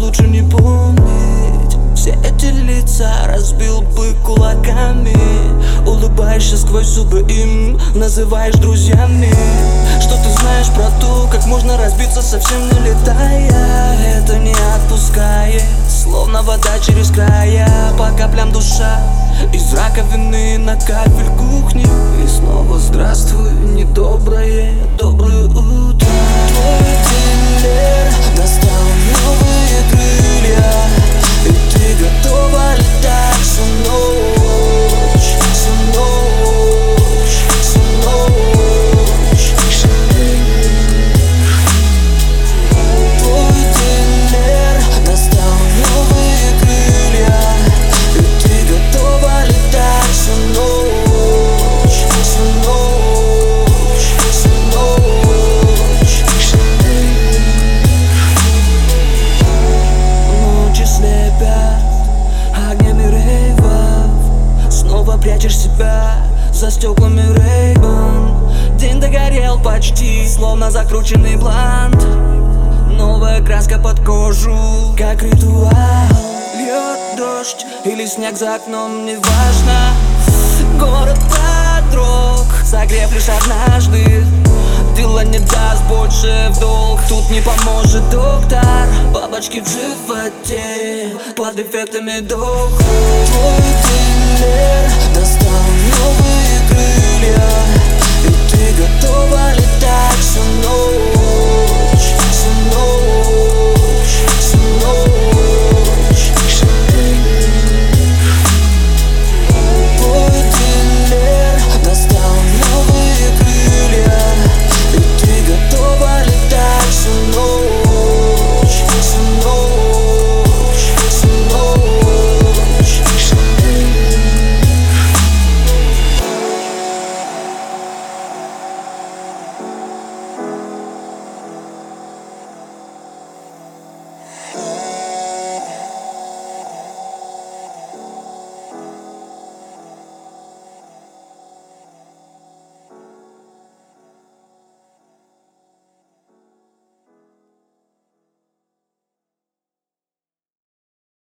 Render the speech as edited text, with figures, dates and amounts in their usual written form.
лучше не помнить все эти лица, разбил бы кулаками. Улыбаешься сквозь зубы им, называешь друзьями. Что ты знаешь про то, как можно разбиться, совсем не летая? Это не отпускает, словно вода через края. По каплям душа из раковины на кафель кухни. И снова здравствуй, недоброе, доброе утро. Твой дилер достал новые крылья, и ты готова летать всю ночь, всю ночь, всю ночь. Твой дилер достал новые крылья, и ты готова летать всю ночь, всю ночь, всю ночь. Ночи слепят огнями рейвов, снова прячешь себя за стеклами Ray-Ban. День догорел почти, словно закрученный блант. Новая краска под кожу, как ритуал. Льет дождь или снег за окном, неважно. Город подрог, согрев лишь однажды. Дела не даст больше в долг, тут не поможет доктор. Бабочки в животе, под эффектами дох. Твой дилер достал новые крылья, и ты готова летать всю ночь.